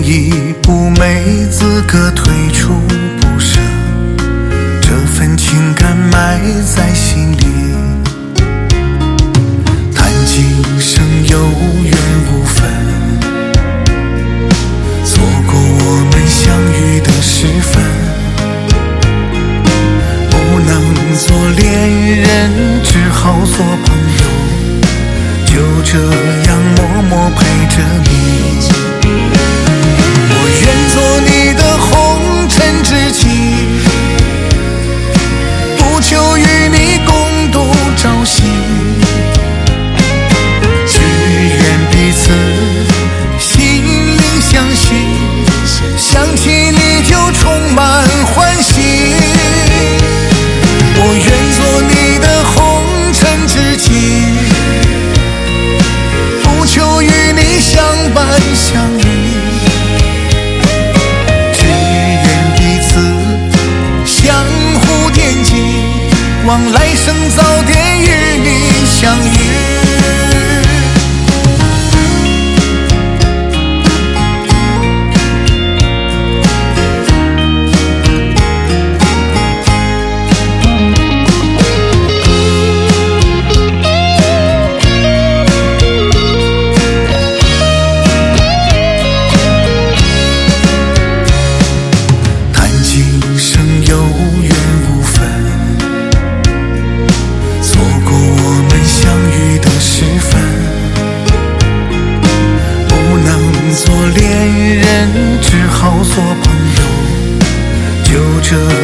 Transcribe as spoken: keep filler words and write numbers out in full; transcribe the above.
一步没资格退出不舍，这份情感埋在心里，谈今生有缘无分，错过我们相遇的时分，不能做恋人，只好做朋友，就这样默默陪着你。我愿做你的红尘知己，不求与你共度朝夕，只愿彼此心灵相惜，想起你就充满欢喜。我愿做你的红尘知己，不求与你相伴相依，只愿彼此相互惦记，望来生早点与你相遇。做恋人，只好做朋友，就这